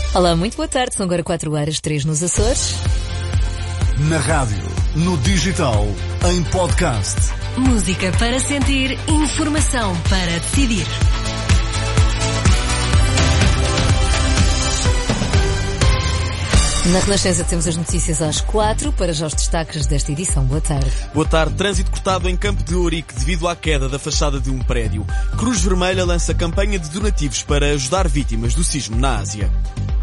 Olá, muito boa tarde. São agora 4h03 nos Açores. Na rádio, no digital, em podcast. Música para sentir, informação para decidir. Na Renascença temos as notícias às 4, para já os destaques desta edição. Boa tarde. Boa tarde. Trânsito cortado em Campo de Ourique devido à queda da fachada de um prédio. Cruz Vermelha lança campanha de donativos para ajudar vítimas do sismo na Ásia.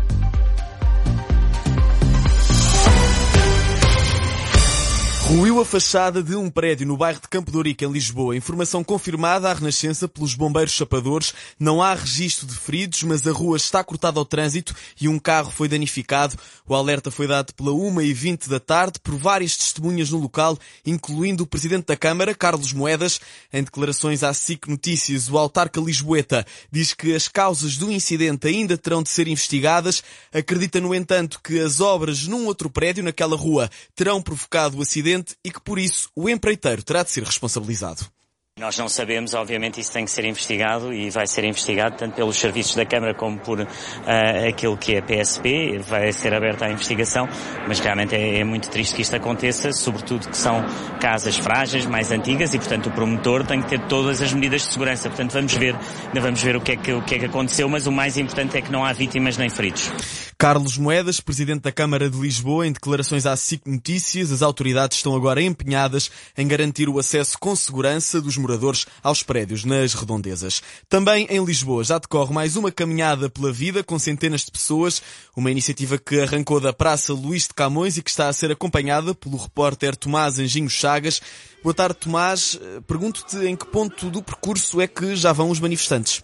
Ruiu a fachada de um prédio no bairro de Campo de Ourique, em Lisboa. Informação confirmada à Renascença pelos bombeiros chapadores. Não há registro de feridos, mas a rua está cortada ao trânsito e um carro foi danificado. O alerta foi dado pela 1h20 da tarde por várias testemunhas no local, incluindo o Presidente da Câmara, Carlos Moedas. Em declarações à SIC Notícias, o autarca lisboeta diz que as causas do incidente ainda terão de ser investigadas. Acredita, no entanto, que as obras num outro prédio naquela rua terão provocado o acidente e que, por isso, o empreiteiro terá de ser responsabilizado. Nós não sabemos, obviamente isso tem que ser investigado e vai ser investigado tanto pelos serviços da Câmara como por aquilo que é a PSP, vai ser aberta a investigação, mas realmente é muito triste que isto aconteça, sobretudo que são casas frágeis, mais antigas e, portanto, o promotor tem que ter todas as medidas de segurança. Portanto, vamos ver o que é que aconteceu, mas o mais importante é que não há vítimas nem feridos. Carlos Moedas, Presidente da Câmara de Lisboa, em declarações à SIC Notícias, as autoridades estão agora empenhadas em garantir o acesso com segurança dos moradores aos prédios nas redondezas. Também em Lisboa já decorre mais uma caminhada pela vida com centenas de pessoas, uma iniciativa que arrancou da Praça Luís de Camões e que está a ser acompanhada pelo repórter Tomás Anjinho Chagas. Boa tarde, Tomás. Pergunto-te em que ponto do percurso é que já vão os manifestantes?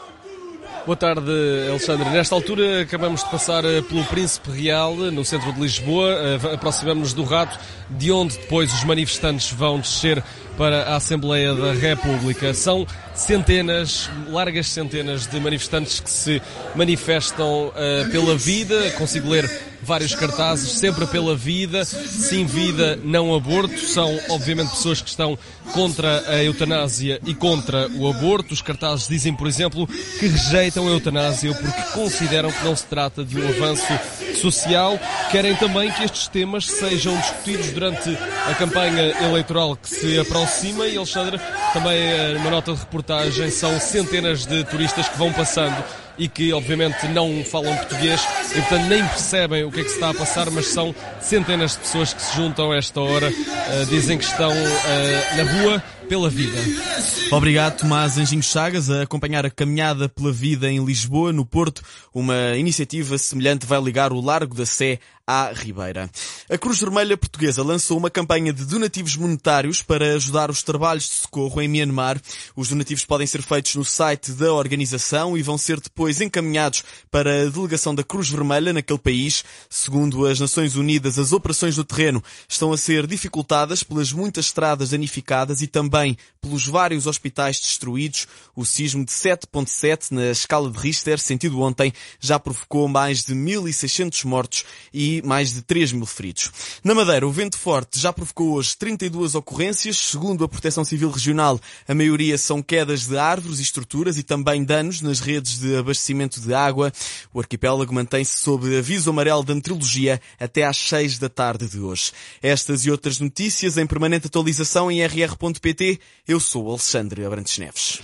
Boa tarde, Alexandre. Nesta altura acabamos de passar pelo Príncipe Real, no centro de Lisboa. Aproximamos-nos do Rato, de onde depois os manifestantes vão descer para a Assembleia da República. São centenas, largas centenas de manifestantes que se manifestam pela vida. Consigo ler vários cartazes, sempre pela vida, sim vida, não aborto. São, obviamente, pessoas que estão contra a eutanásia e contra o aborto. Os cartazes dizem, por exemplo, que rejeitam a eutanásia porque consideram que não se trata de um avanço social. Querem também que estes temas sejam discutidos durante a campanha eleitoral que se aproxima. E, Alexandre, também numa nota de reportagem, são centenas de turistas que vão passando e que, obviamente, não falam português e, portanto, nem percebem o que é que se está a passar, mas são centenas de pessoas que se juntam a esta hora, dizem que estão na rua pela vida. Obrigado, Tomás Anjinho Chagas, a acompanhar a caminhada pela vida em Lisboa. No Porto, uma iniciativa semelhante vai ligar o Largo da Sé à Ribeira. A Cruz Vermelha Portuguesa lançou uma campanha de donativos monetários para ajudar os trabalhos de socorro em Myanmar. Os donativos podem ser feitos no site da organização e vão ser depois encaminhados para a delegação da Cruz Vermelha naquele país. Segundo as Nações Unidas, as operações no terreno estão a ser dificultadas pelas muitas estradas danificadas e também pelos vários hospitais destruídos. O sismo de 7.7 na escala de Richter, sentido ontem, já provocou mais de 1.600 mortos e mais de 3.000 feridos. Na Madeira, o vento forte já provocou hoje 32 ocorrências. Segundo a Proteção Civil Regional, a maioria são quedas de árvores e estruturas e também danos nas redes de abastecimento de água. O arquipélago mantém-se sob aviso amarelo da meteorologia até às 6 da tarde de hoje. Estas e outras notícias em permanente atualização em rr.pt. Eu sou Alexandre Abrantes Neves.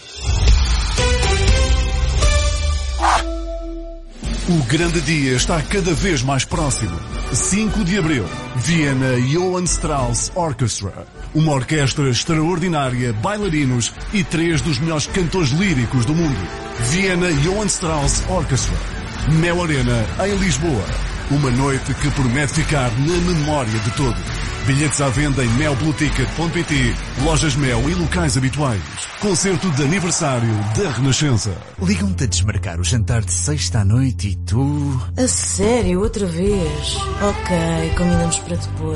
O grande dia está cada vez mais próximo. 5 de abril, Viena Johann Strauss Orchestra. Uma orquestra extraordinária, bailarinos e 3 dos melhores cantores líricos do mundo. Viena Johann Strauss Orchestra. Mel Arena, em Lisboa. Uma noite que promete ficar na memória de todos. Bilhetes à venda em melblueticket.pt, lojas Mel e locais habituais. Concerto de aniversário da Renascença. Ligam-te a desmarcar o jantar de sexta à noite e tu... A sério? Outra vez? Ok, combinamos para depois.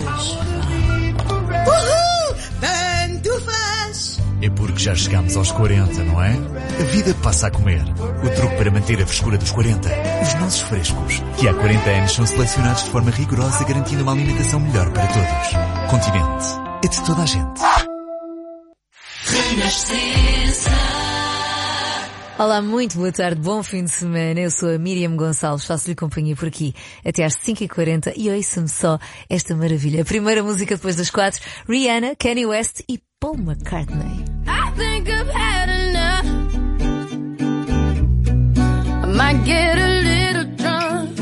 Uhul! Tanto faz! É porque já chegamos aos 40, não é? A vida passa a comer. O truque para manter a frescura dos 40. Os nossos frescos, que há 40 anos são selecionados de forma rigorosa, garantindo uma alimentação melhor para todos. Continente. É de toda a gente. Renascença. Olá, muito boa tarde, bom fim de semana. Eu sou a Miriam Gonçalves, faço-lhe companhia por aqui até às 5h40 e ouço-me só esta maravilha. A primeira música depois das 4, Rihanna, Kanye West e Paul McCartney. I think I've had enough. I might get a little drunk.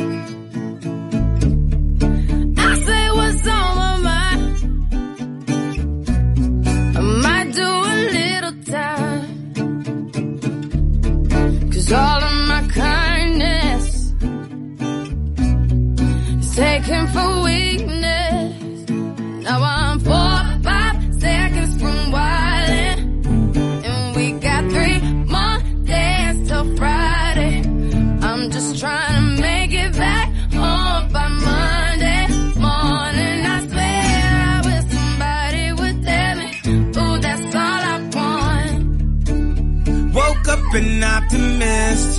I say what's on my mind. I might do a little time. All of my kindness is taken for weakness. Now I'm 4 or 5 seconds from wildin', and we got 3 more days till Friday. I'm just trying to make it back home by Monday morning. I swear I wish somebody would tell me, ooh, that's all I want. Woke up an optimist.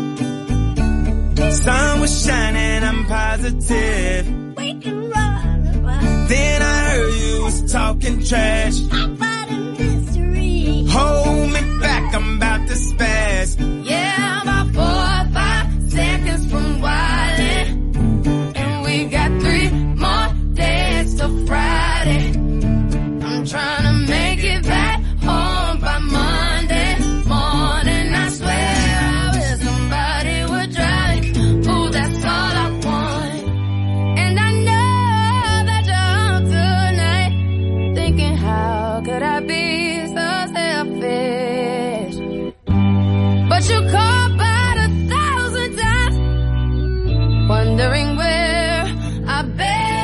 Sun was shining, I'm positive. We can run. Then I heard you was talking trash. About a mystery. Hold me back, I'm about to spaz. Yeah, about 4 or 5 seconds from wildin', and we got 3 more days till Friday. I'm trying to make it back home by Monday morning. I swear I wish somebody would drive me. Ooh, that's all I want. And I know that you're home tonight, thinking how could I be so selfish? But you called about 1,000 times, wondering where I've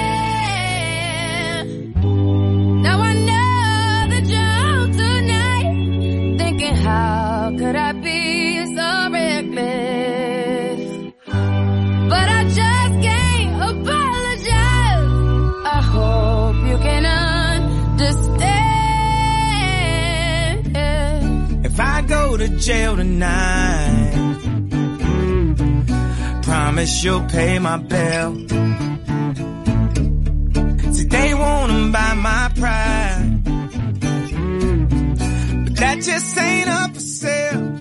been. Now I know that you're home tonight, thinking how could I be so reckless? But I just can't apologize. I hope you can understand. If I go to jail tonight, promise you'll pay my bill. See, they wanna buy my pride, but that just ain't up for sale.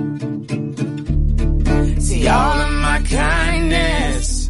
See, all of my kindness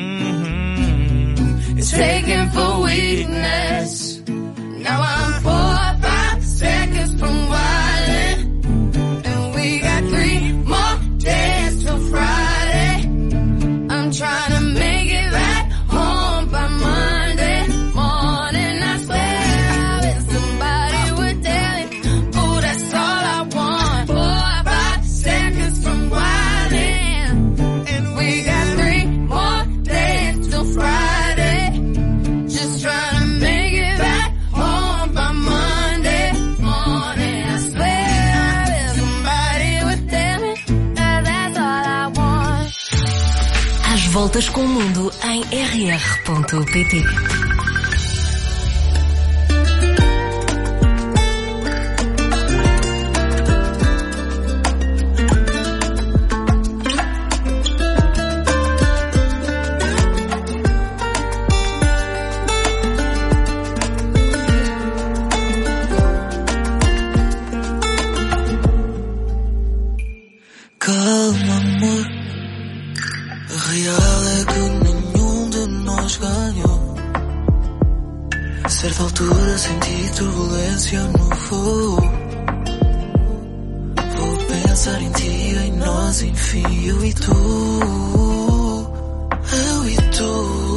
is taken for weakness. Now I'm 4 or 5 seconds from wildin', and we got 3 more days till Friday. I'm trying to make it back home by Monday morning. I swear I wish somebody would tell me, ooh, that's all I want. 4 or 5 seconds from wildin', and we got 3 more days till Friday. Just trying to make it back home by Monday morning. I swear I wish somebody would tell me that that's all I want. Às voltas com o mundo em rr.pt. Calma, amor. A real é que nenhum de nós ganhou. A certa altura senti turbulência no voo. Vou pensar em ti, em nós, enfim, eu e tu. Eu e tu.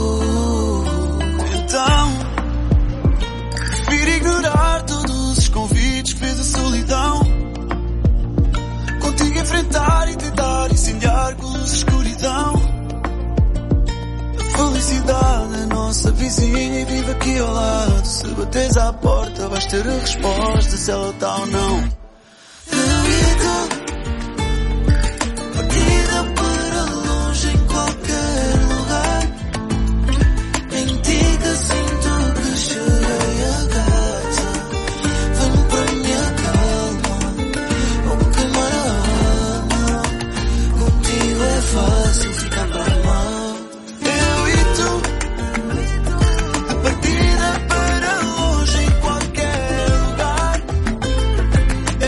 Então, prefiro ignorar todos os convites que fez a solidão. Contigo enfrentar e tentar incendiar com luz e escuridão. A felicidade é nossa vizinha e vive aqui ao lado. Se bateres à porta vais ter a resposta se ela está ou não. Eu e tu, partida para longe em qualquer lugar. Em ti que sinto que cheguei a casa. Vem para a minha calma, ou queimar a alma. Contigo é fácil ficar para mal. Eu e tu, a partida para longe em qualquer lugar.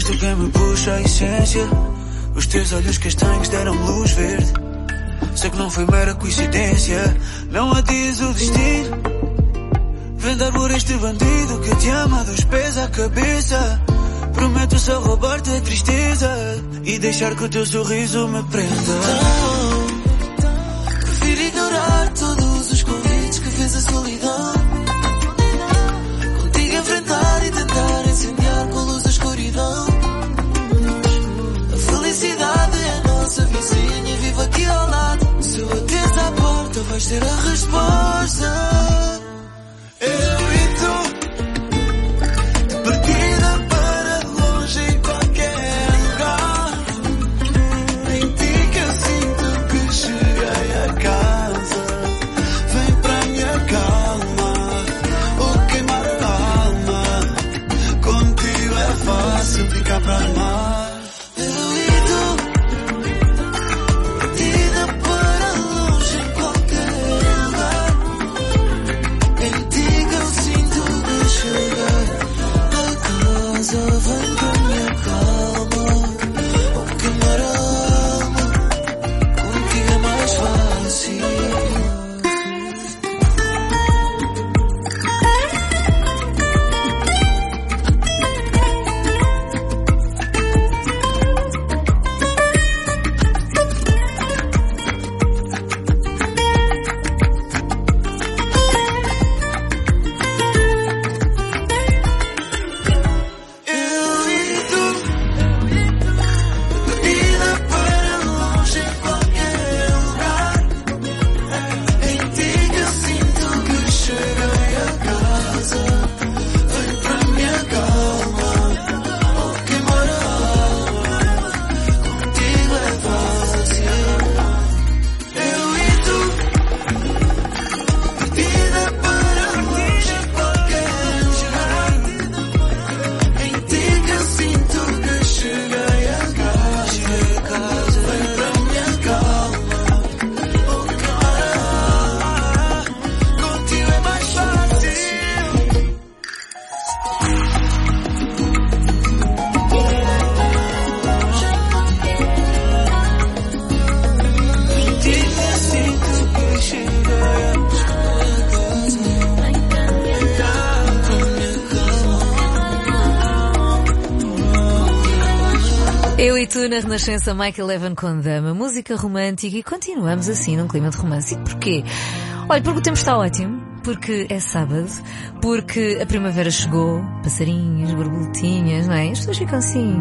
És tu quem me puxa a essência. Os teus olhos castanhos deram luz verde. Sei que não foi mera coincidência. Não adies o destino. Vem dar por este bandido que te ama dos pés à cabeça. Prometo só roubar-te a tristeza e deixar que o teu sorriso me prenda. Prefiro ignorar todos os convites que fez a solidão. Contigo enfrentar e tentar incendiar com a luz da escuridão. A felicidade é a nossa vizinha e vive aqui ao lado. Se bateres à porta vais ter a resposta. Eu e tu, de partida para longe em qualquer lugar. Em ti que eu sinto que cheguei a casa. Vem para a minha calma, ou queimar a alma. Contigo é fácil ficar para amar. Eu e tu na Renascença, Michael Evan com Dama, música romântica, e continuamos assim num clima de romance. E porquê? Olha, porque o tempo está ótimo, porque é sábado, porque a primavera chegou, passarinhos, borboletinhas, não é? As pessoas ficam assim,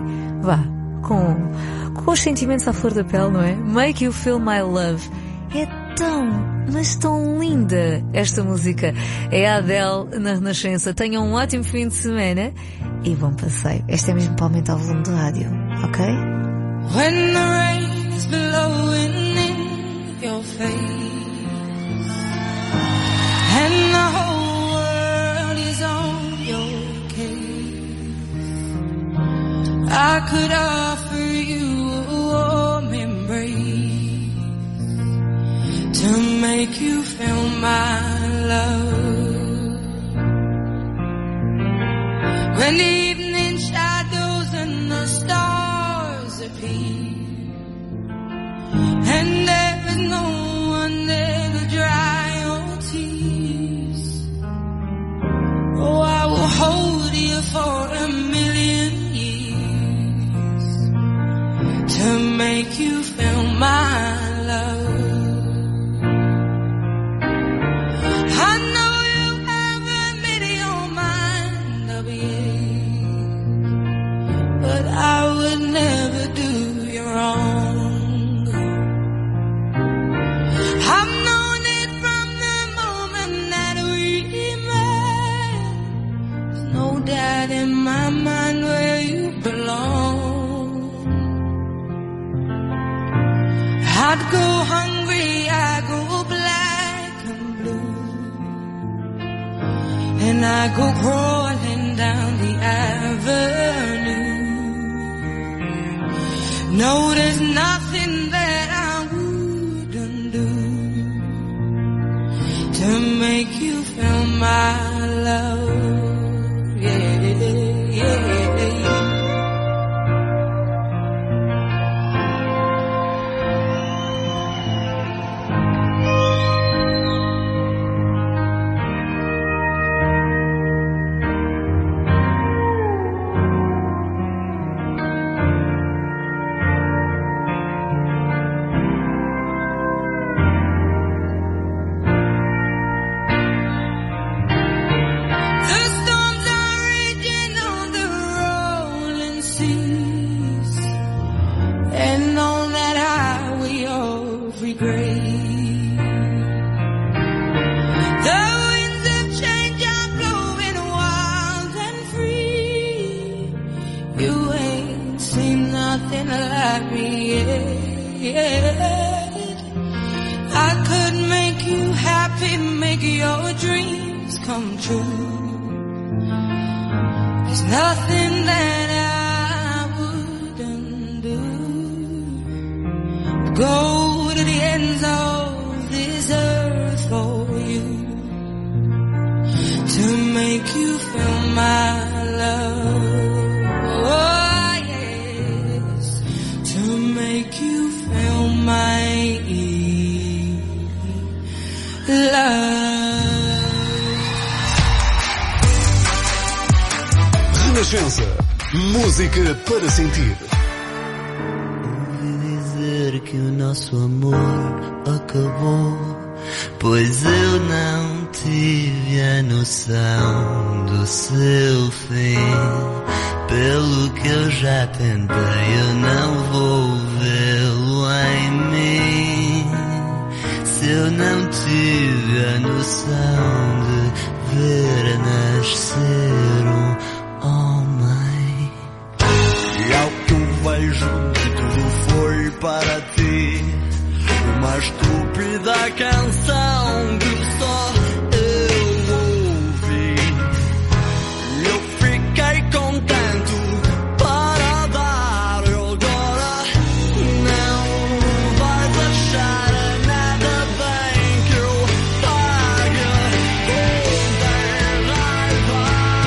com os sentimentos à flor da pele, não é? Make You Feel My Love. É mas tão linda esta música. É a Adele na Renascença. Tenham um ótimo fim de semana e bom passeio. Esta é mesmo para aumentar o volume do rádio, ok? When the rain's blowing in your face and the whole world is on your case, I could offer you a warm embrace to make you feel my love. When the evening shadows and the stars appear and there is no one there to dry your tears, oh, I will hold you for a million years to make you feel my love. I would never do you wrong. I've known it from the moment that we met. There's no doubt in my mind where you belong. I'd go hungry, I'd go black and blue, and I'd go crawling down the avenue. No, there's nothing that I wouldn't do to make you feel my love. Yeah, yeah, yeah. I could make you happy, make your dreams come true. There's nothing that I wouldn't do. Go to the ends of this earth for you, to make you feel my love. Oh yes, to make you feel my love. Renascença, música para sentir. Ouvi dizer que o nosso amor acabou, pois eu não tive a noção do seu fim. Pelo que eu já tentei, eu não vou vê-lo em mim. Se eu não tive a noção de ver nascer um homem. E ao que eu vejo, tudo foi para ti uma estúpida canção que só eu ouvi. Eu fiquei contente para dar, eu agora não vais achar nada bem que eu pague com raiva.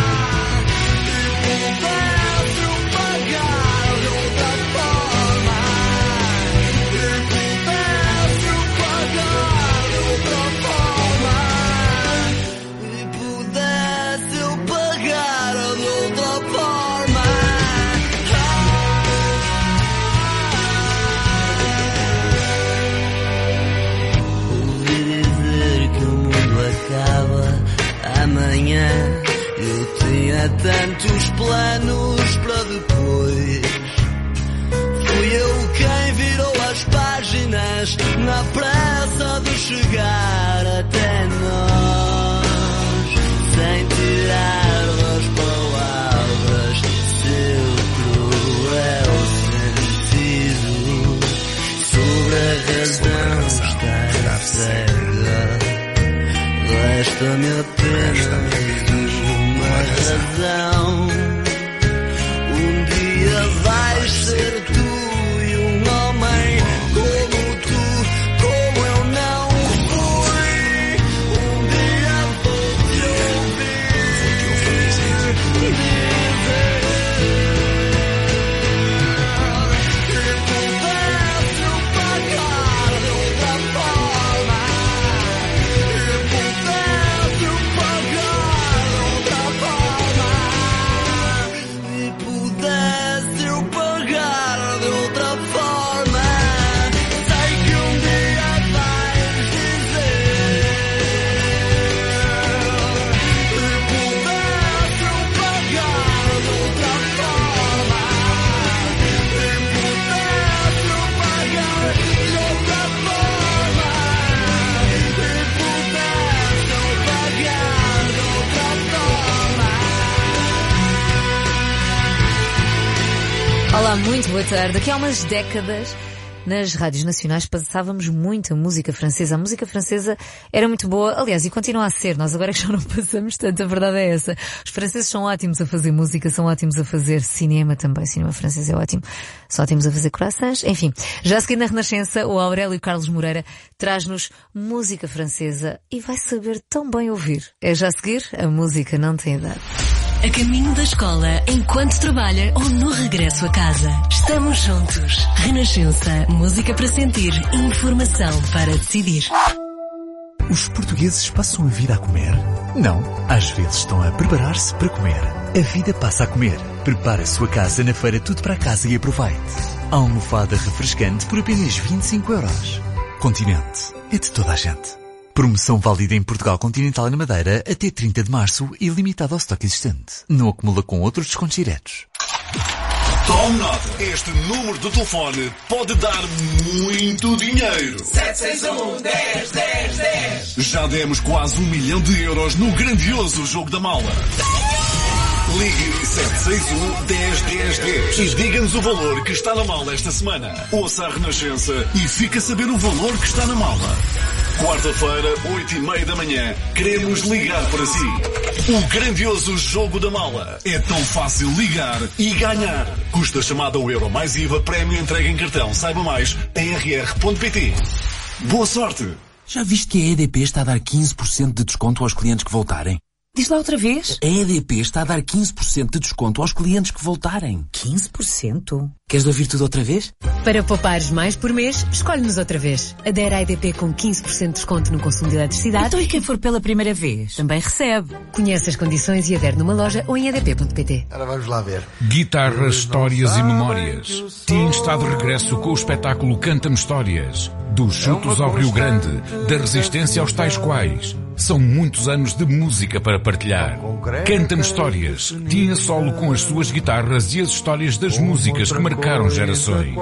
Eu pudesse pagar de outra forma, eu pudesse pagar de outra forma, e pudesse eu pagar de outra forma. Ouvi dizer que o mundo acaba amanhã. Eu tinha tantos planos para depois. Fui eu quem virou as páginas na pressa de chegar até nós, sem tirar das palavras seu cruel sentido. Sobre a razão estar cega, resta-me apenas uma razão. Um dia vais ser tu e um homem como tu, como eu não fui. Um dia vou-te ouvir dizer que pudesse pagar de outra forma, que pudesse pagar de outra forma, e pudesse eu pagar de outra forma. Sei que um dia vais dizer que pudesse eu pagar de outra forma, que pudesse eu pagar de outra forma, que pudesse eu pagar de outra forma. Olá, muito boa tarde. Aqui há umas décadas, nas rádios nacionais, passávamos muita música francesa. A música francesa era muito boa, aliás, e continua a ser. Nós agora é que já não passamos tanto, a verdade é essa. Os franceses são ótimos a fazer música, são ótimos a fazer cinema também. Cinema francês é ótimo. São ótimos a fazer croissants. Enfim, já a seguir na Renascença, o Aurélio Carlos Moreira traz-nos música francesa e vai saber tão bem ouvir. É já a seguir, a música não tem idade. A caminho da escola, enquanto trabalha ou no regresso a casa. Estamos juntos. Renascença. Música para sentir. Informação para decidir. Os portugueses passam a vida a comer? Não. Às vezes estão a preparar-se para comer. A vida passa a comer. Prepare a sua casa na feira Tudo para Casa e aproveite. Almofada refrescante por apenas 25€. Continente. É de toda a gente. Promoção válida em Portugal Continental e na Madeira até 30 de março e limitada ao estoque existente. Não acumula com outros descontos diretos. Tome nota. Este número de telefone pode dar muito dinheiro. 761-10-10-10. Já demos quase 1 milhão de euros no grandioso Jogo da Mala. Ligue 761-10-10-10 e diga-nos o valor que está na mala esta semana. Ouça a Renascença e fique a saber o valor que está na mala. Quarta-feira, 8h30 da manhã, queremos ligar para si. O grandioso Jogo da Mala. É tão fácil ligar e ganhar. Custa chamada ao euro mais IVA, prémio entrega em cartão. Saiba mais em rr.pt. Boa sorte! Já viste que a EDP está a dar 15% de desconto aos clientes que voltarem? Diz lá outra vez. A EDP está a dar 15% de desconto aos clientes que voltarem. 15%? Queres ouvir tudo outra vez? Para poupares mais por mês, escolhe-nos outra vez. Adere à EDP com 15% de desconto no consumo de eletricidade. Então e quem for pela primeira vez? Também recebe. Conhece as condições e adere numa loja ou em edp.pt. Agora vamos lá ver. Guitarras, histórias e memórias. Tim está de regresso com o espetáculo Canta-me Histórias. Dos chutos ao Rio Grande, da resistência aos tais quais. São muitos anos de música para partilhar. Canta-me Histórias. Tinha solo com as suas guitarras e as histórias das músicas que marcaram gerações.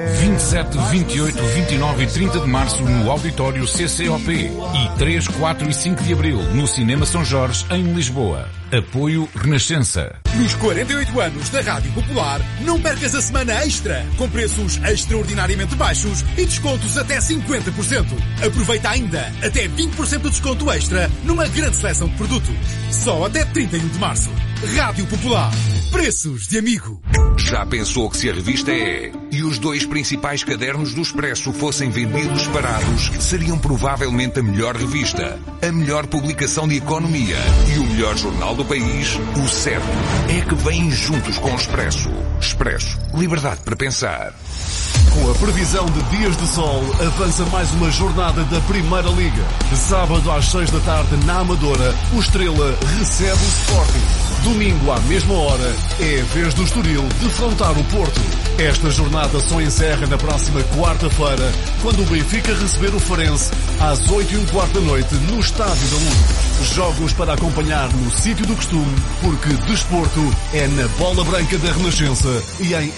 27, 28, 29 e 30 de março no Auditório CCOP. E 3, 4 e 5 de abril no Cinema São Jorge, em Lisboa. Apoio Renascença. Nos 48 anos da Rádio Popular, não percas a semana extra, com preços extraordinariamente baixos e descontos até 50%. Aproveita ainda até 20% de desconto extra numa grande seleção de produtos. Só até 31 de março. Rádio Popular. Preços de amigo. Já pensou que se a revista E e os 2 principais cadernos do Expresso fossem vendidos separados, seriam provavelmente a melhor revista, a melhor publicação de economia e o melhor jornal do país? O certo é que vêm juntos com o Expresso. Expresso. Liberdade para pensar. Com a previsão de dias de sol, avança mais uma jornada da Primeira Liga. Sábado às 6 da tarde, na Amadora, o Estrela recebe o Sporting. Domingo à mesma hora, é a vez do Estoril defrontar o Porto. Esta jornada só encerra na próxima quarta-feira, quando o Benfica receber o Farense às 8h15 da noite no Estádio da Luz. Jogos para acompanhar no sítio do costume, porque desporto é na Bola Branca da Renascença e em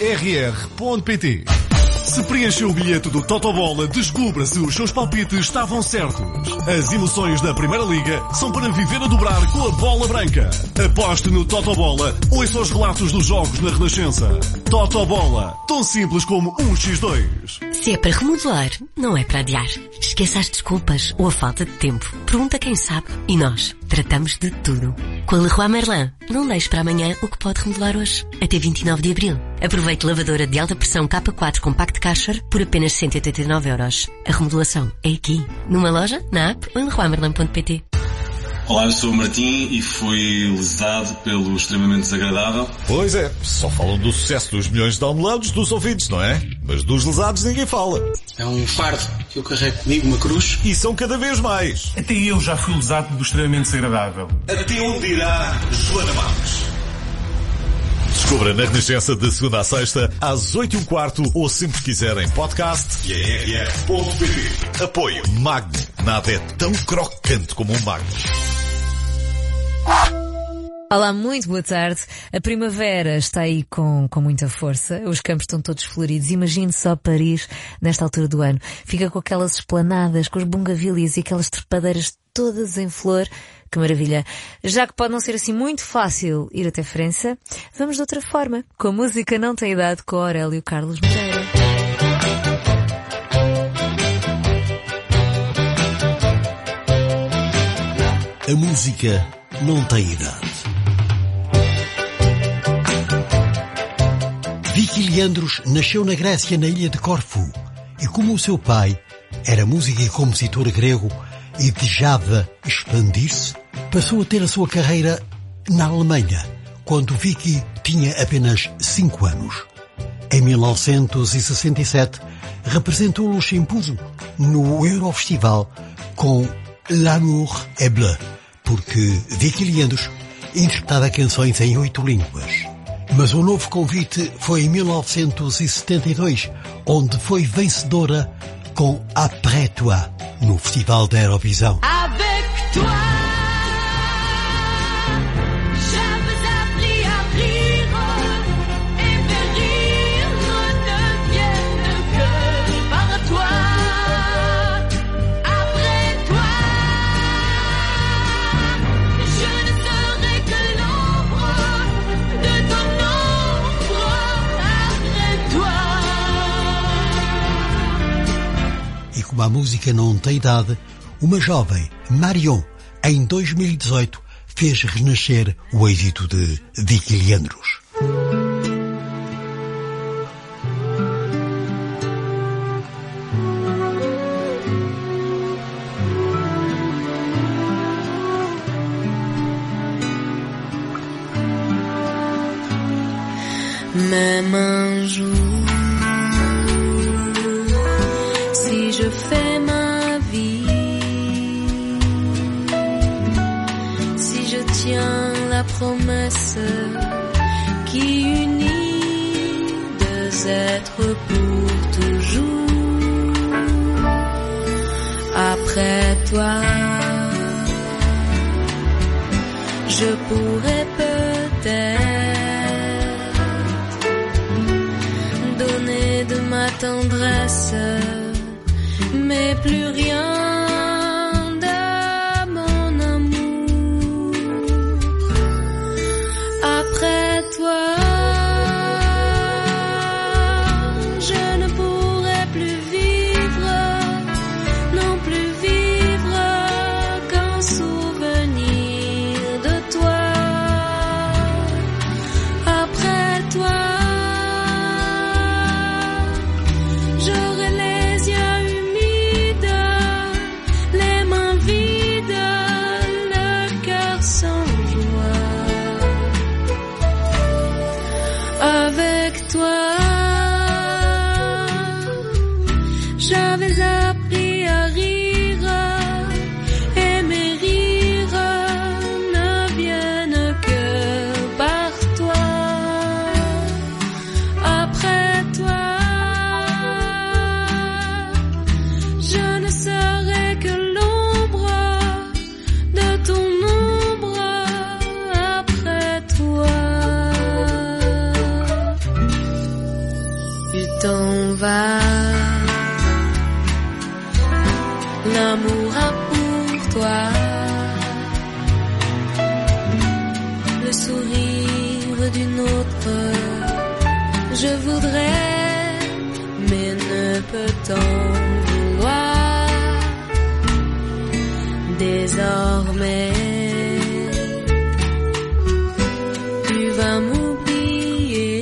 rr.pt. Se preencheu o bilhete do Totobola, descubra se os seus palpites estavam certos. As emoções da Primeira Liga são para viver a dobrar com a Bola Branca. Aposte no Totobola, ouça os relatos dos jogos na Renascença. Totobola, tão simples como 1x2. Se é para remodelar, não é para adiar. Esqueça as desculpas ou a falta de tempo. Pergunta quem sabe. E nós tratamos de tudo. Com a Leroy Merlin, não deixe para amanhã o que pode remodelar hoje. Até 29 de abril. Aproveite lavadora de alta pressão K4 Compact Kasher por apenas 189€. A remodelação é aqui. Numa loja, na app ou em leroymerlin.pt. Olá, eu sou o Martim e fui lesado pelo extremamente desagradável. Pois é, só falam do sucesso dos milhões de downloads dos ouvintes, não é? Mas dos lesados ninguém fala. É um fardo que eu carrego comigo, uma cruz. E são cada vez mais. Até eu já fui lesado do extremamente desagradável. Até onde irá Joana Marques? Descubra na Renascença de segunda a sexta, às 8h15 ou sempre quiser em podcast e em rr.pt. Apoio Magno. Nada é tão crocante como um Magno. Olá, muito boa tarde. A primavera está aí com muita força. Os campos estão todos floridos. Imagine só Paris nesta altura do ano. Fica com aquelas esplanadas, com os bungavilhas e aquelas trepadeiras todas em flor. Que maravilha. Já que pode não ser assim muito fácil ir até França, vamos de outra forma. Com a música Não Tem Idade, com Aurélio Carlos Moreira. A música não tem idade. Vicky Leandros nasceu na Grécia, na ilha de Corfu, e como o seu pai era músico e compositor grego e desejava expandir-se, passou a ter a sua carreira na Alemanha, quando Vicky tinha apenas 5 anos. Em 1967, representou o Luxemburgo no Eurofestival com L'amour est bleu, porque Vicky Leandros interpretava canções em 8 línguas. Mas o novo convite foi em 1972, onde foi vencedora com Après Toi, no Festival da Eurovisão. Avec toi, j'avais appris à rire, et mes rires ne viennent que par toi. Après toi, je ne serai que l'ombre como a música não tem idade, uma jovem, Marion, em 2018, fez renascer o êxito de Vicky Leandros. Même un jour, si je fais ma vie, si je tiens la promesse qui unit deux êtres pour toujours, après toi, je pourrais peut-être de ma tendresse, mais plus rien de mon amour. Après toi, je ne pourrai plus vivre, non plus vivre qu'un souvenir de toi. Après toi, j'aurai les yeux humides, les mains vides, le cœur sans joie. Avec toi, j'avais appris à rire, et mes rires ne viennent que par toi. Après toi, je ne serai que l'ombre de ton ombre après toi. Tu t'en vas, l'amour a pour toi le sourire d'une autre. Je voudrais, mais ne peux t'en vouloir. Désormais, tu vas m'oublier.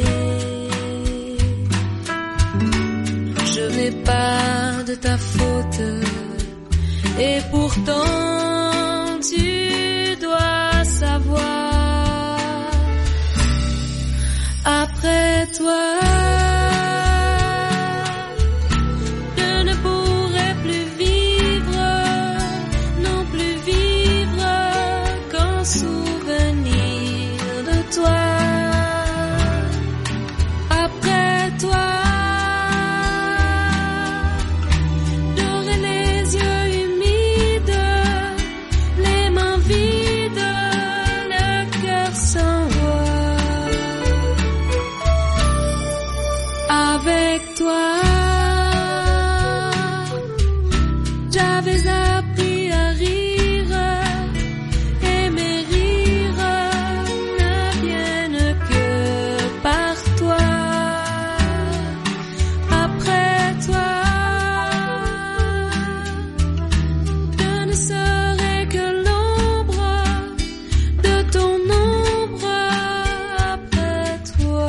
Je n'ai pas de ta faute, et pourtant tu dois savoir. Après toi, je ne pourrai plus vivre, non plus vivre qu'un souvenir de toi. Après toi, j'aurai les yeux humides, les mains vides, le cœur sans voix. Avec toi, j'avais appris à rire, et mes rires ne viennent que par toi. Après toi, je ne serai que l'ombre de ton ombre après toi.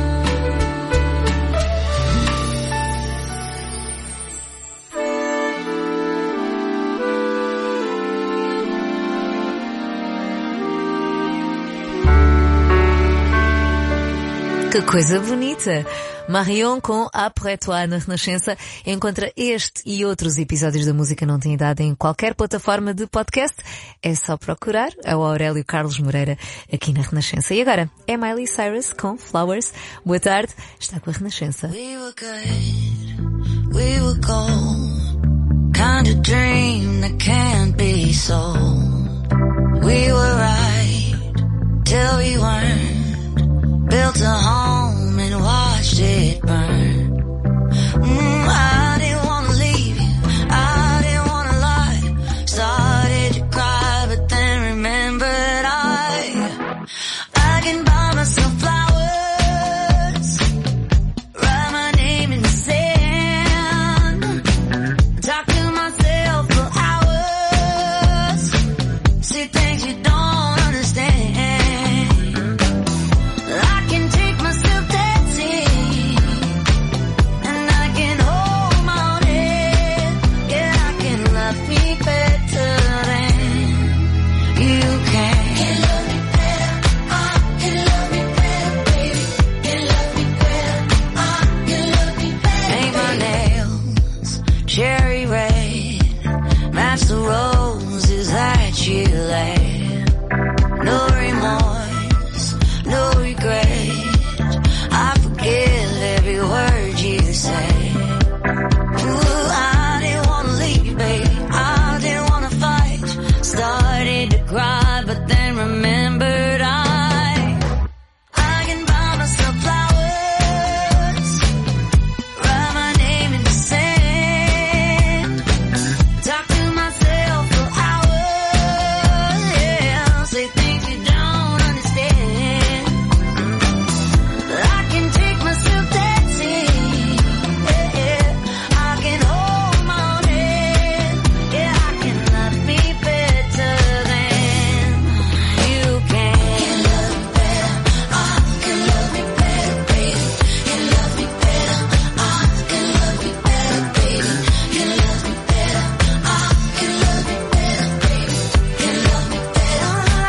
Que coisa bonita! Marion com Après Toi na Renascença. Encontra este e outros episódios da Música Não Tem Idade em qualquer plataforma de podcast. É só procurar ao Aurélio Carlos Moreira aqui na Renascença. E agora é Miley Cyrus com Flowers. Boa tarde, está com a Renascença. We were good, we were gold, kind of dream that can't be sold. We were right till we weren't. Built a home and watched it burn. I didn't want to leave you, I didn't want to lie. Started to cry, but then remembered I can buy myself flowers, write my name in the sand. cherry red, match the roses that you laid. No remorse, no regret, I forgive every word you say. Ooh, I didn't wanna leave, babe, I didn't wanna fight. Started to cry, but then remembered I can buy myself flowers, write my name in the sand, talk to myself for hours, yeah, say things you don't understand. I can take myself dancing, yeah, I can hold my own hand, yeah, I can love me better than you can. Can love me better, can love me better, baby. Can love me better, can love me better, baby. Can love me better, can love me better, baby. Can love me better.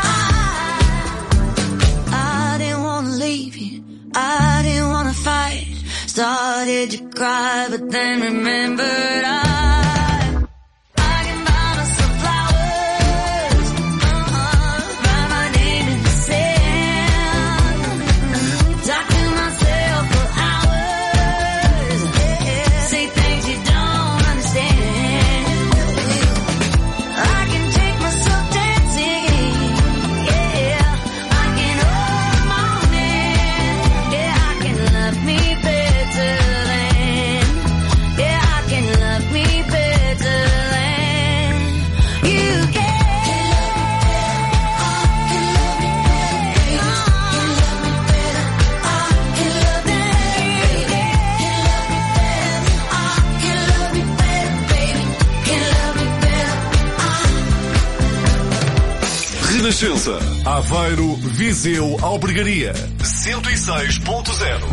I didn't wanna leave you, I didn't wanna fight. Started to cry, but then remembered I can buy myself flowers, write my name in the sand, talk to myself for hours, say things you don't understand. I can take myself dancing, yeah, I can hold my own hand, yeah, I can love me better than, yeah, I can love me better than you can. Renascença, Aveiro, Viseu, Albergaria, 106.0.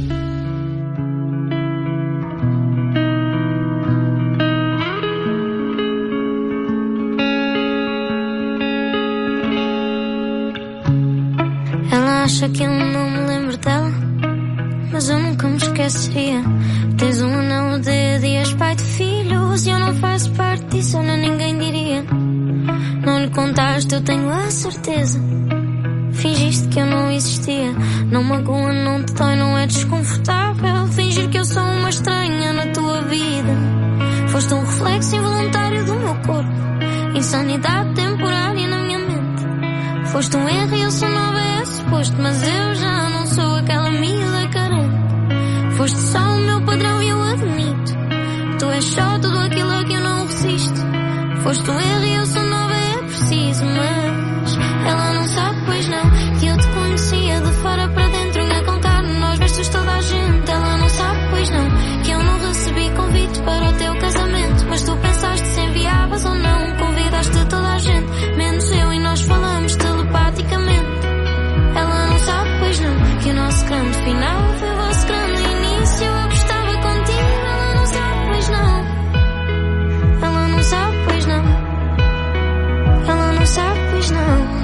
Ela acha que eu não me lembro dela, mas eu nunca me esqueceria. Tens um anel de dedo e és pai de filhos, e eu não faço parte disso, nem ninguém diria. Não lhe contaste, eu tenho a certeza. Fingiste que eu não existia. Não magoa, não te dói, não é desconfortável fingir que eu sou uma estranha na tua vida. Foste um reflexo involuntário do meu corpo, insanidade temporária na minha mente. Foste um erro e eu sou nova, é suposto, mas eu já não sou aquela miúda carente. Foste só o meu padrão e eu admito. Tu és só tudo aquilo a que eu não resisto. Foste um erro e eu sou nova, é preciso, mas ela não sabe, pois não, que eu te conhecia de fora para dentro, unha com carne, nós vestes toda a gente. Ela não sabe, pois não, que eu não recebi convite para o teu casamento, mas tu pensaste se enviavas ou não, convidaste toda a gente, menos eu, e nós falamos telepaticamente. Ela não sabe, pois não, que o nosso grande final foi o vosso grande início. Eu gostava contigo, ela não sabe, pois não. Ela não sabe, pois não. Ela não sabe, pois não.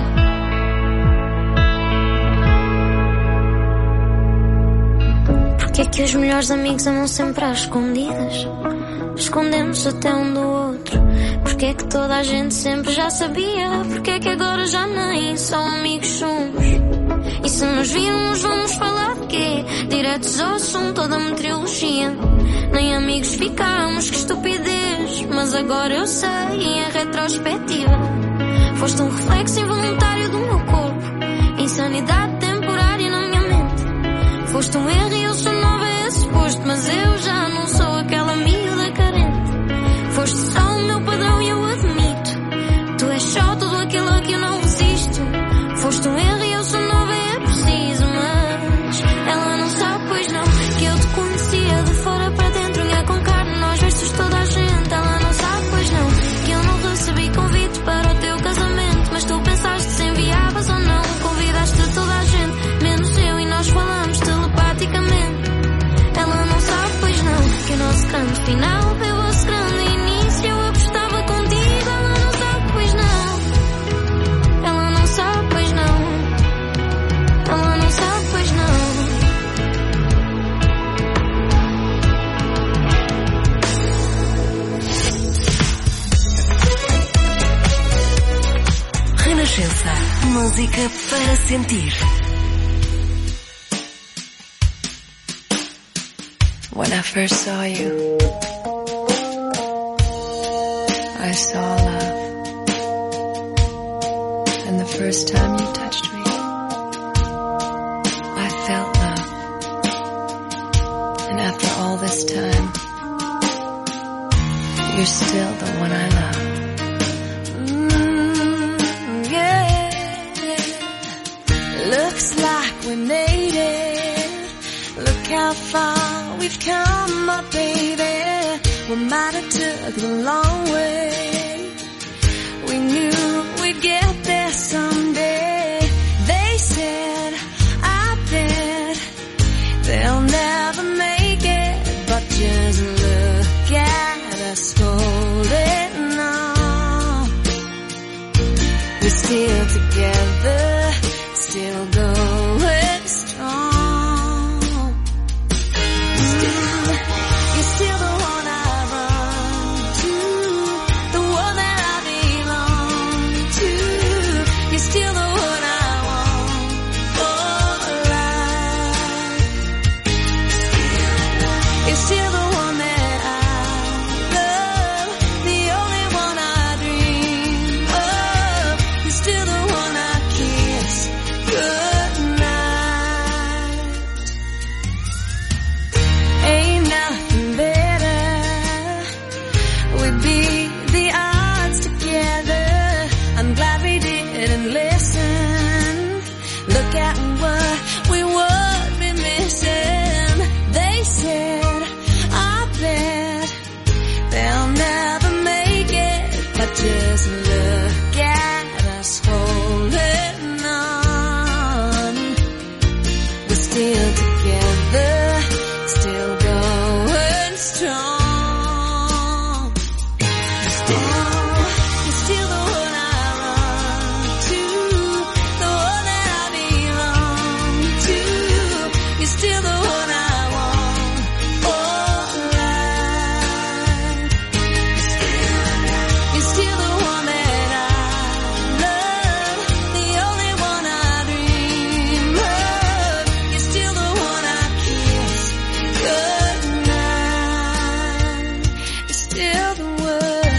Porque é que os melhores amigos amam sempre às escondidas? Escondemos até um do outro. Porque é que toda a gente sempre já sabia? Porque é que agora já nem só amigos somos? E se nos virmos vamos falar de quê? Diretos ao som, toda a meteorologia. Nem amigos ficámos, que estupidez. Mas agora eu sei, em retrospectiva. Foste um reflexo involuntário do meu corpo, insanidade temporária na minha mente. Foste um erro e eu sou nova, é suposto, mas eu já não sou aquela miúda carente. Foste só o meu padrão e eu admito. Tu és só tudo aquilo a que eu não resisto. Foste um erro e eu sou nova, é preciso, mas ela não sabe, pois não, que eu te conhecia de fora para dentro, unha com carne, nós vestes toda a gente. Ela não sabe, pois não, que eu não recebi convite para o teu casamento, mas tu pensaste se enviavas ou não, convidaste toda a gente, menos eu, e nós falamos telepaticamente. Ela não sabe, pois não. Renascença. Música para sentir. When I first saw you, I saw love. And the first time you touched me, I felt love. And after all this time, you're still the one I love. Looks like we made it. Look how far we've come, my baby. We might have took the long way. We knew we'd get there someday. They said, I bet they'll never make it. But just look at us holding on. We're still together, still going strong. You're still the one I run to, the one that I belong to. You're still the one I want for life. You're still the one that I love, the only one I dream of. You're still the one I kiss. Good night. Ain't nothing better. We beat the odds together. I'm glad we didn't listen. Look at what we would be missing. They said, I bet they'll never make it. But just look at us holding on. We're still together, still going strong. You're still the one I run to, the one that I belong to. You're still the one I want for life. You're still the one that I love, the only one I dream of. You're still the one I kiss. Good night. You're still the one.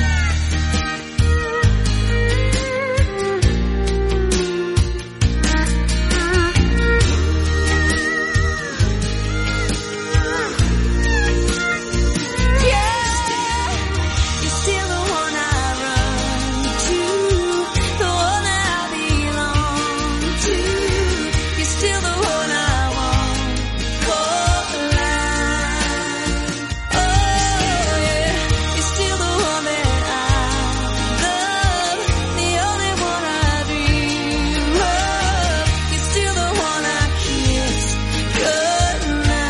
You're still the one I run to, the one that I belong to. You're still the one I want for life. Oh yeah, you're still the one that I love, the only one I dream of. You're still the one I kiss. Good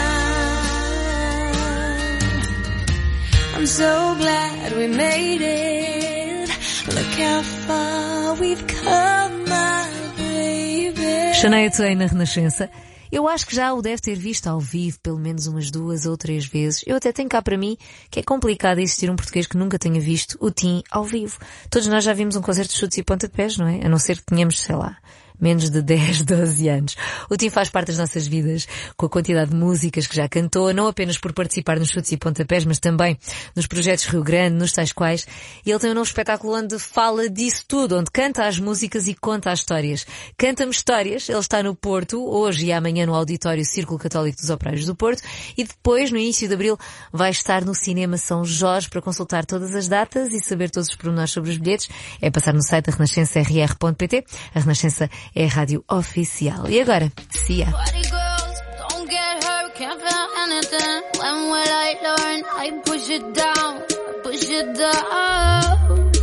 night. I'm so glad we made it. Look how far we've come, my baby. Shania Twain na Renascença. Eu acho que já o deve ter visto ao vivo pelo menos umas 2 ou 3 vezes. Eu até tenho cá para mim que é complicado existir um português que nunca tenha visto o Tim ao vivo. Todos nós já vimos um concerto de chutes e pontapés, não é? A não ser que tenhamos, sei lá, menos de 10, 12 anos. O Tim faz parte das nossas vidas com a quantidade de músicas que já cantou, não apenas por participar nos chutes e pontapés, mas também nos projetos Rio Grande, nos tais quais. E ele tem um novo espetáculo onde fala disso tudo, onde canta as músicas e conta as histórias. Canta-me histórias. Ele está no Porto, hoje e amanhã no Auditório Círculo Católico dos Operários do Porto, e depois, no início de abril, vai estar no Cinema São Jorge. Para consultar todas as datas e saber todos os pormenores sobre os bilhetes, é passar no site da renascença.rr.pt. A Renascença é a rádio oficial. E agora, Cia. Party girls, don't get hurt, can't feel anything. When will I learn? I push it down, push it down.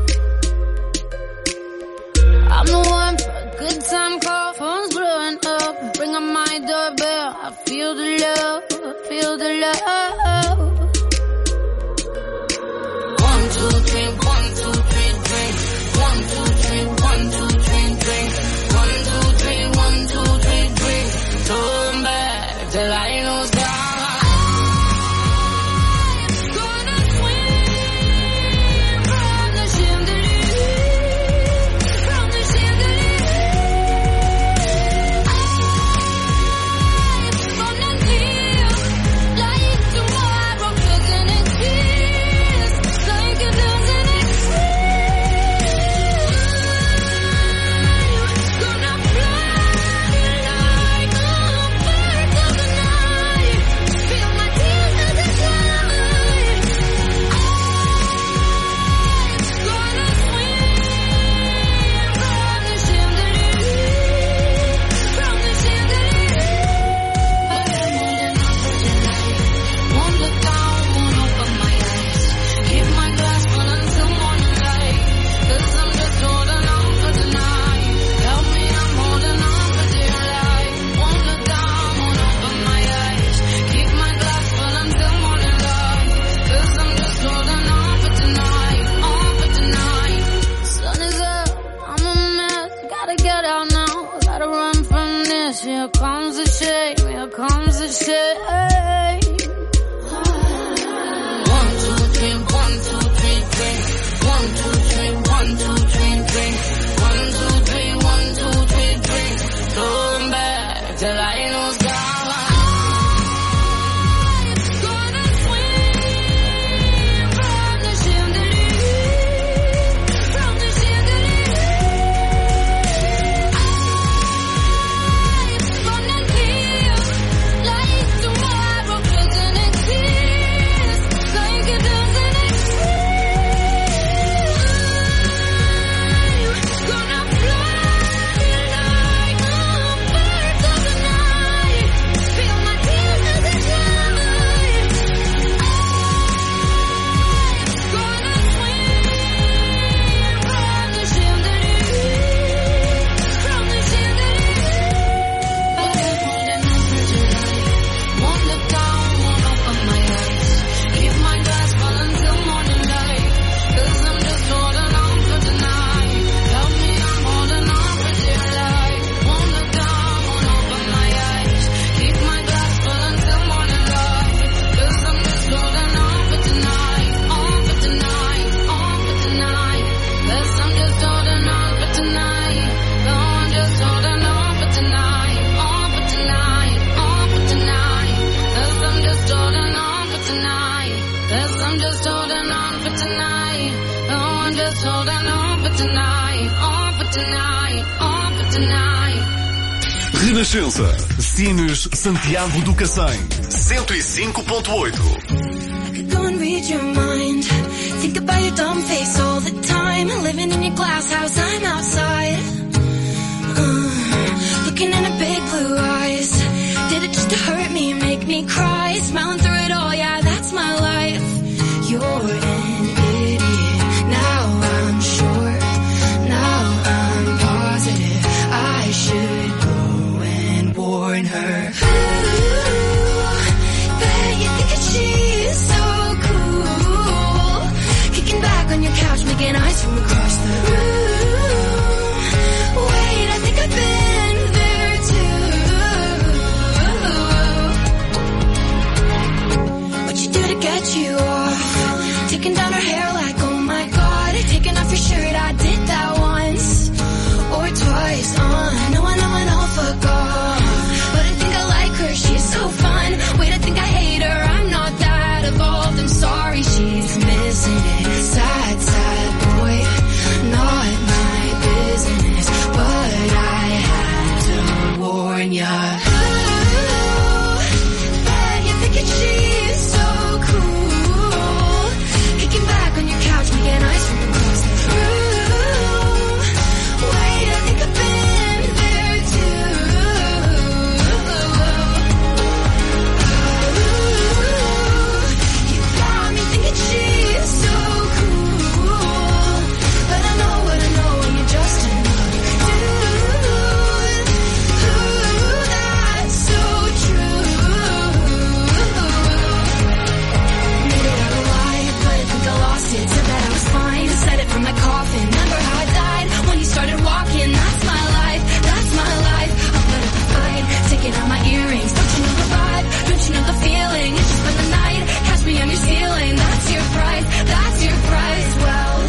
I'm the one for a good time call, phone's blowing up. Ring on my doorbell, I feel the love, I feel the love. 1, 2, 3, 1, 2, 3, drink. 1, 2, 3, 1, 2, 3, drink. 1, 2, 3, 1, 2, 3, drink. Turn back till I lose God. From the chandelier, told her on for tonight, on for tonight, on for tonight. Renascença. Cines Santiago do Cacém. 105.8. Go and read your mind. Think about your dumb face all the time. Living in your glass house, I'm outside. Looking in her big blue eyes. Did it just to hurt me and make me cry? Smiling through it all, yeah, that's my life. You're an idiot. Now I'm sure. Now I'm positive. I should go and warn her. Ooh, bet you think that she's so cool. Kicking back on your couch, making eyes from across the room. Wait, I think I've been there too. What you do to get you off? Taking down her hair like, oh my god. Taking off your shirt, I did that once or twice. I know, fuck off. But I think I like her, she's so fun. Wait, I think I hate her, I'm not that evolved. I'm sorry, she's missing it. Sad, sad boy, not my business. But I had to warn ya. Ooh, bet you're thinking she's so cool. Kicking back on your couch, making eyes from across the room. Wait, I think I've been there too. You got me thinking she's so cool. But I know what I know, and you're just another dude. That's so true. Maybe I lied, but I think I lost it. Said that I was fine, said it from my coffin. Remember how I died when you started walking? That's my life, that's my life. I'll put up a fight, taking out my earrings. Don't you know the vibe? Don't you know the feeling? It's just spend the night, catch me on your ceiling. That's your price, that's your price. Well,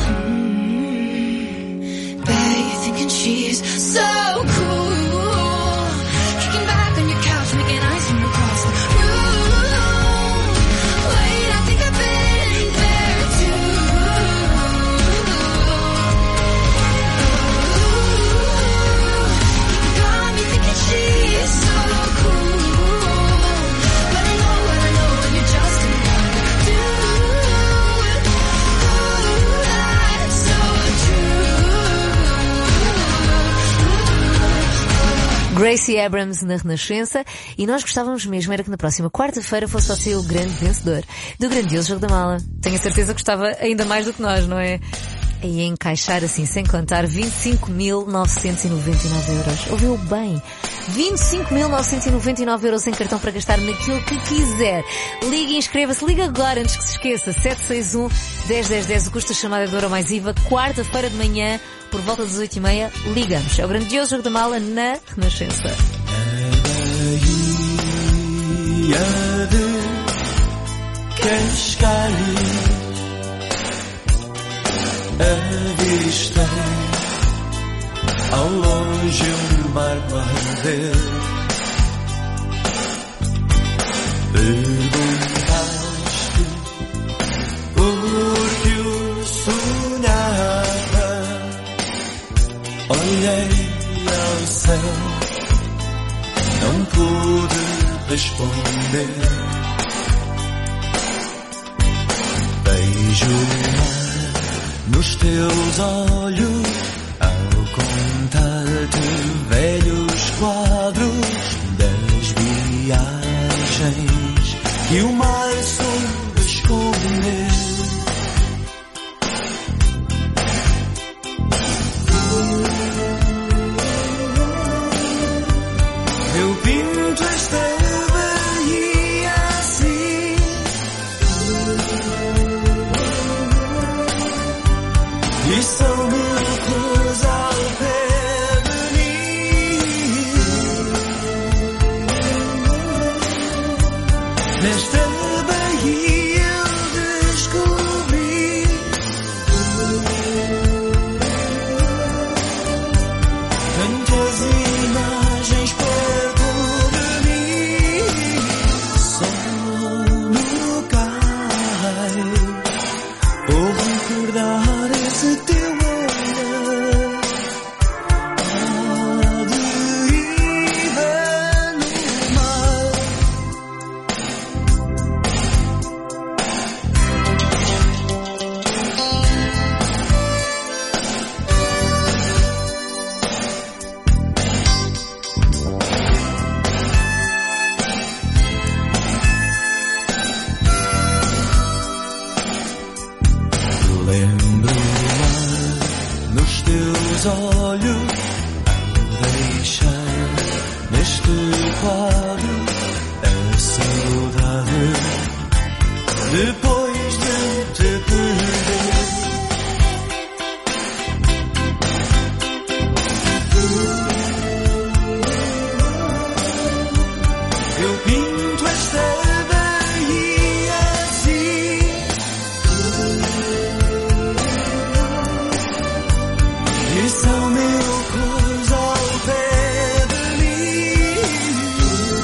bet you're thinking she's so cool. Kicking back on your couch, making eyes from across the room. Wait, I think I've been there too. You got me thinking she's so cool. But I know what I know, and you're just another dude. That's so true. Gracie Abrams na Renascença, e nós gostávamos mesmo era que na próxima quarta-feira fosse você o grande vencedor do grandioso Jogo da Mala. Tenho a certeza que gostava ainda mais do que nós, não é? E encaixar assim, sem contar, 25.999 euros. Ouviu bem? 25.999 euros em cartão para gastar naquilo que quiser. Ligue e inscreva-se. Liga agora antes que se esqueça. 761-101010. O custo da chamada de euro mais IVA. Quarta-feira de manhã, por volta das 8h30, ligamos. É o grandioso Jogo da Mala na Renascença. Avistei ao longe barco a arder. Perguntaste por que o sonhava. Olhei ao céu, não pude responder. Beijo nos teus olhos, ao contar-te velhos quadros das viagens que o mar soube esconder. Eu pinto esta Bahia assim, e são mil cores ao pé de mim. Nesta Bahia eu descobri tantas imagens perto de mim. Só no cais ou recordar encontrar esse teu olhar. A deriva no mar. Lembro o mar nos teus olhos ao deixar neste quadro a saudade depois de te perder. Eu pinto esta Bahia assim. E são mil cores ao pé de mim.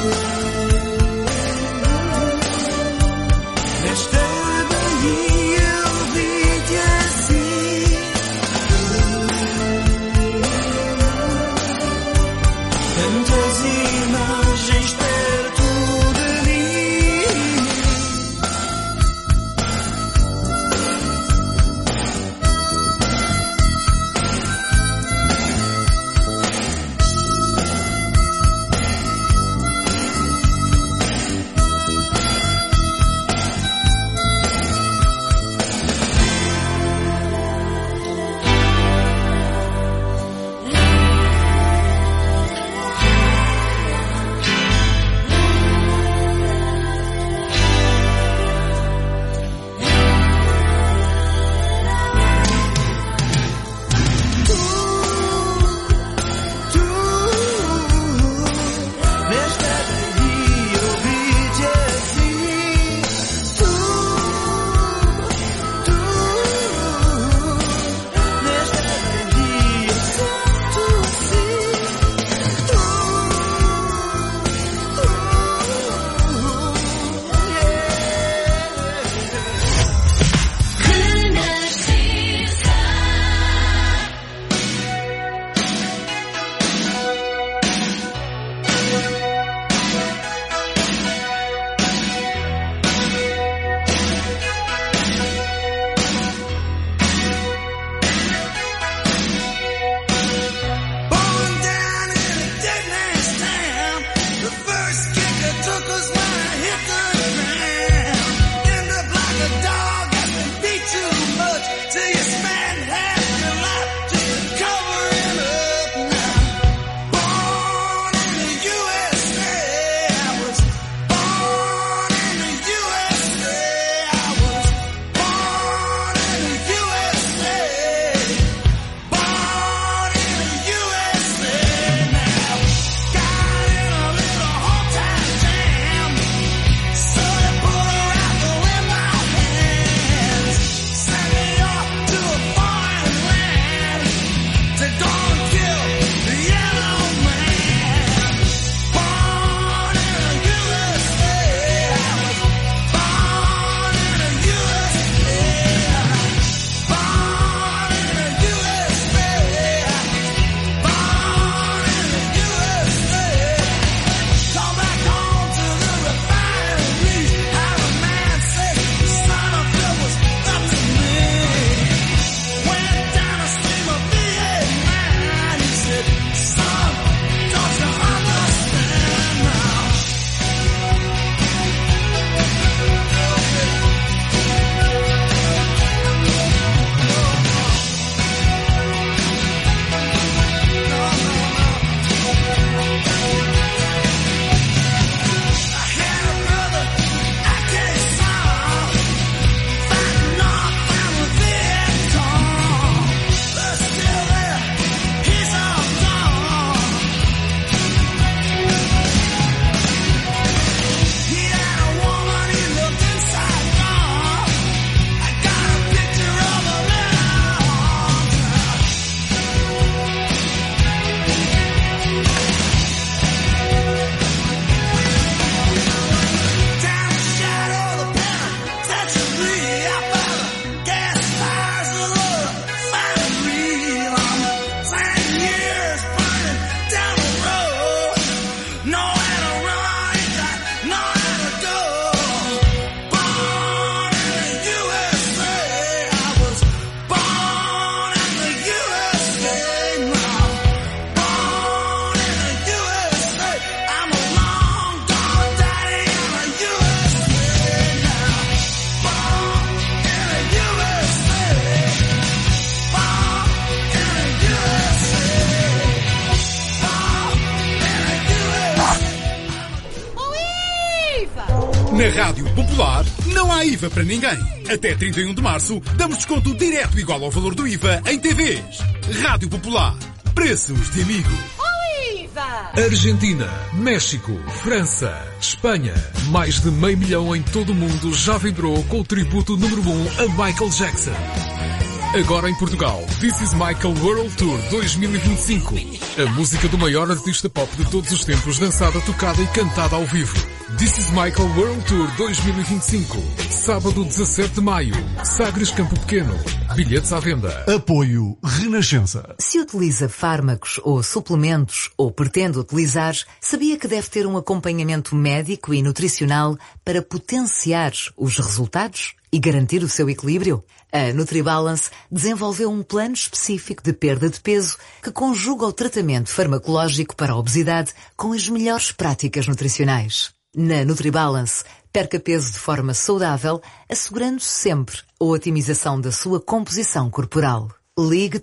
Na Rádio Popular, não há IVA para ninguém. Até 31 de março, damos desconto direto igual ao valor do IVA em TVs. Rádio Popular. Preços de amigo. Argentina, México, França, Espanha. Mais de 500 mil em todo o mundo já vibrou com o tributo número 1 a Michael Jackson. Agora em Portugal, This is Michael World Tour 2025. A música do maior artista pop de todos os tempos, dançada, tocada e cantada ao vivo. This is Michael World Tour 2025. Sábado 17 de maio. Sagres Campo Pequeno. Bilhetes à venda. Apoio Renascença. Se utiliza fármacos ou suplementos ou pretende utilizar, sabia que deve ter um acompanhamento médico e nutricional para potenciar os resultados e garantir o seu equilíbrio? A NutriBalance desenvolveu um plano específico de perda de peso que conjuga o tratamento farmacológico para a obesidade com as melhores práticas nutricionais. Na NutriBalance, perca peso de forma saudável, assegurando sempre a otimização da sua composição corporal. Ligue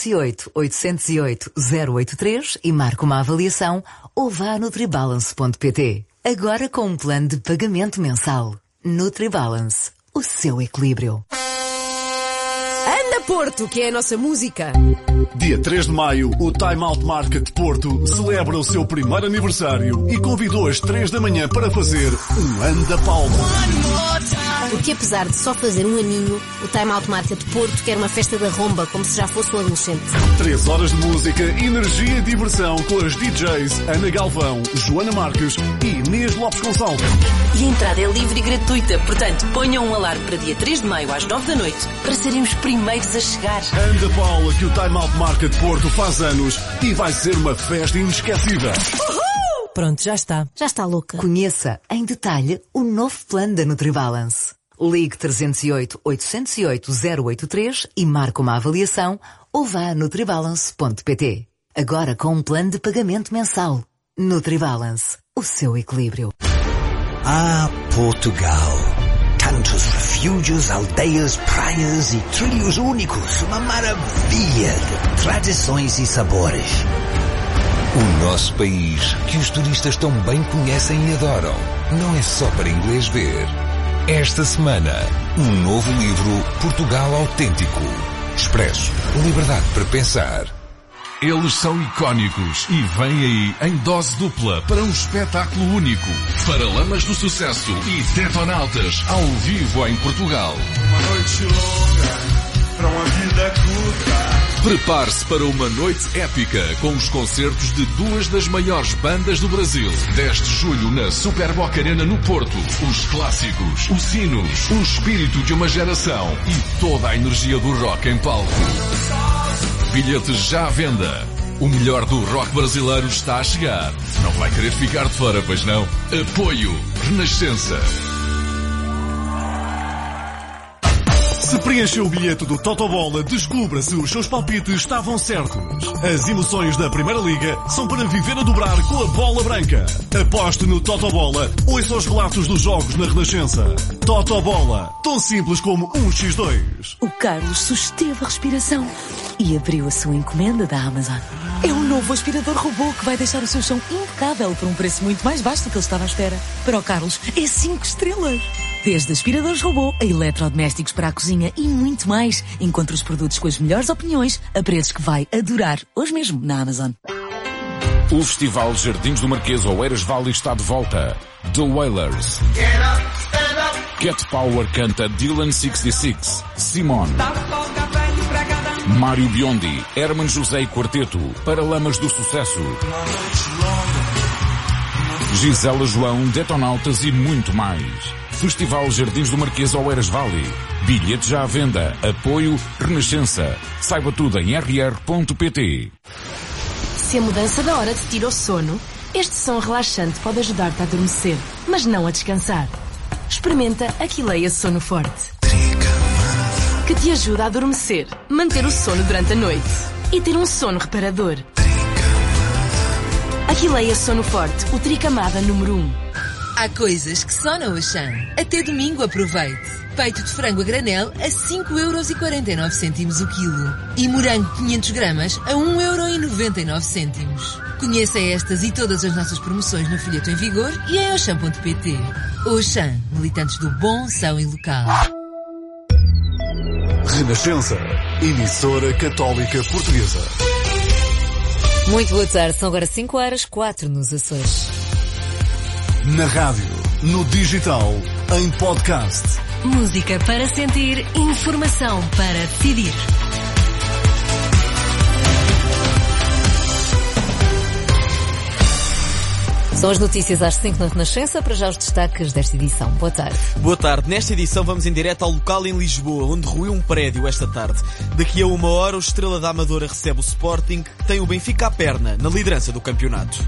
308-808-083 e marque uma avaliação ou vá a nutribalance.pt. Agora com um plano de pagamento mensal. NutriBalance, o seu equilíbrio. Anda Porto, que é a nossa música. Dia 3 de maio, o Time Out Market Porto celebra o seu primeiro aniversário e convidou às 3 da manhã para fazer um Anda Palma. Porque apesar de só fazer um aninho, o Time Out Market Porto quer uma festa da romba, como se já fosse um adolescente. 3 horas de música, energia e diversão com as DJs Ana Galvão, Joana Marques e Inês Lopes Gonçalves. E a entrada é livre e gratuita, portanto ponham um alarme para dia 3 de maio às 9 da noite para serem os primeiros a chegar. Anda Paula, que o Time Out Market Porto faz anos e vai ser uma festa inesquecível. Pronto, já está. Já está louca. Conheça em detalhe o novo plano da NutriBalance. Ligue 308-808-083 e marque uma avaliação ou vá a nutribalance.pt. Agora com um plano de pagamento mensal. NutriBalance, o seu equilíbrio. Ah, Portugal. Tantos refúgios, aldeias, praias e trilhos únicos. Uma maravilha de tradições e sabores. O nosso país, que os turistas tão bem conhecem e adoram, não é só para inglês ver. Esta semana, um novo livro, Portugal Autêntico. Expresso, liberdade para pensar. Eles são icónicos e vêm aí em dose dupla para um espetáculo único. Paralamas do Sucesso e Detonautas ao vivo em Portugal. Uma noite longa para uma vida curta. Prepare-se para uma noite épica com os concertos de duas das maiores bandas do Brasil. 10 de julho na Super Boca Arena no Porto. Os clássicos, os hinos, o espírito de uma geração e toda a energia do rock em palco. Bilhetes já à venda. O melhor do rock brasileiro está a chegar. Não vai querer ficar de fora, pois não? Apoio Renascença. Se preencheu o bilhete do Totobola, descubra se os seus palpites estavam certos. As emoções da Primeira Liga são para viver a dobrar com a bola branca. Aposte no Totobola, ouça os relatos dos jogos na Renascença. Totobola, tão simples como 1x2. O Carlos susteve a respiração e abriu a sua encomenda da Amazon. É um novo aspirador robô que vai deixar o seu chão impecável por um preço muito mais baixo do que ele estava à espera. Para o Carlos, é 5 estrelas. Desde aspiradores robô a eletrodomésticos para a cozinha e muito mais. Encontre os produtos com as melhores opiniões a preços que vai adorar hoje mesmo na Amazon. O Festival Jardins do Marquês Oeiras Valley está de volta. The Wailers. Cat Power canta Dylan 66. Simone. Mário Biondi, Herman José e Quarteto, Paralamas do Sucesso. Gisela João, Detonautas e muito mais. Festival Jardins do Marquês Oeiras Valley. Bilhetes já à venda. Apoio Renascença. Saiba tudo em rr.pt. Se a mudança da hora te tira o sono, este som relaxante pode ajudar-te a adormecer, mas não a descansar. Experimenta Aquileia Sono Forte, que te ajuda a adormecer, manter o sono durante a noite e ter um sono reparador. Aquileia Sono Forte, o tricamada número 1. Há coisas que só na Auchan. Até domingo aproveite. Peito de frango a granel a 5,49€ o quilo. E morango 500 gramas a 1,99€. Conheça estas e todas as nossas promoções no folheto em vigor e em Auchan.pt. Auchan, militantes do bom, são e local. Renascença, emissora católica portuguesa. Muito boa tarde, são agora 5h04 nos Açores. Na rádio, no digital, em podcast. Música para sentir, informação para decidir. São as notícias às 5 na Renascença, para já os destaques desta edição. Boa tarde. Boa tarde. Nesta edição vamos em direto ao local em Lisboa, onde ruiu um prédio esta tarde. Daqui a 1 hora, o Estrela da Amadora recebe o Sporting, que tem o Benfica à perna, na liderança do campeonato.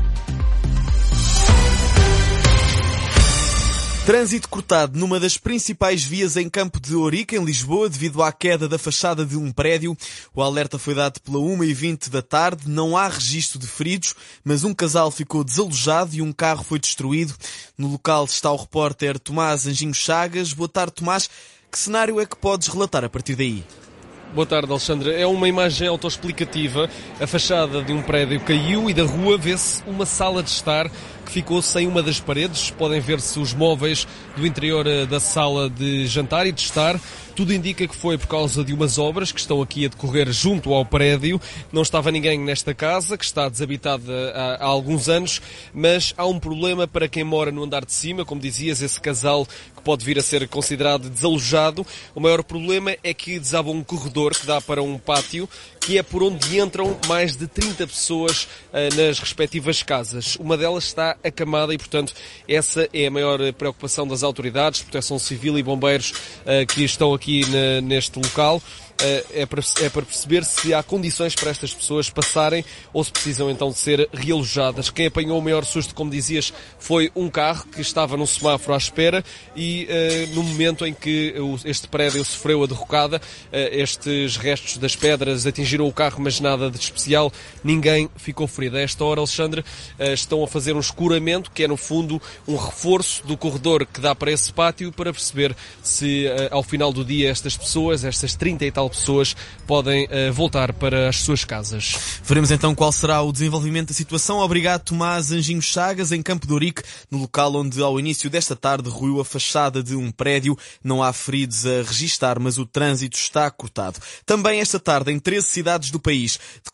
Trânsito cortado numa das principais vias em Campo de Ourique, em Lisboa, devido à queda da fachada de um prédio. O alerta foi dado pela 1h20 da tarde. Não há registro de feridos, mas um casal ficou desalojado e um carro foi destruído. No local está o repórter Tomás Anjinho Chagas. Boa tarde, Tomás. Que cenário é que podes relatar a partir daí? Boa tarde, Alexandre. É uma imagem autoexplicativa. A fachada de um prédio caiu e da rua vê-se uma sala de estar que ficou sem uma das paredes. Podem ver-se os móveis do interior da sala de jantar e de estar. Tudo indica que foi por causa de umas obras que estão aqui a decorrer junto ao prédio. Não estava ninguém nesta casa, que está desabitada há alguns anos, mas há um problema para quem mora no andar de cima, como dizias, esse casal que pode vir a ser considerado desalojado. O maior problema é que desaba um corredor que dá para um pátio, que é por onde entram mais de 30 pessoas nas respectivas casas. Uma delas está acamada e, portanto, essa é a maior preocupação das autoridades, Proteção Civil e bombeiros que estão aqui neste local. É para perceber se há condições para estas pessoas passarem ou se precisam então de ser realojadas. Quem apanhou o maior susto, como dizias, foi um carro que estava num semáforo à espera e no momento em que este prédio sofreu a derrocada, estes restos das pedras atingiram o carro, mas nada de especial, ninguém ficou ferido. A esta hora, Alexandre, estão a fazer um escuramento, que é no fundo um reforço do corredor que dá para esse pátio, para perceber se ao final do dia estas pessoas, estas 30 e tal pessoas, podem voltar para as suas casas. Veremos então qual será o desenvolvimento da situação. Obrigado, Tomás Anjinho Chagas, em Campo de Ourique, no local onde ao início desta tarde ruiu a fachada de um prédio. Não há feridos a registar, mas o trânsito está cortado. Também esta tarde, em 13 cidades do país,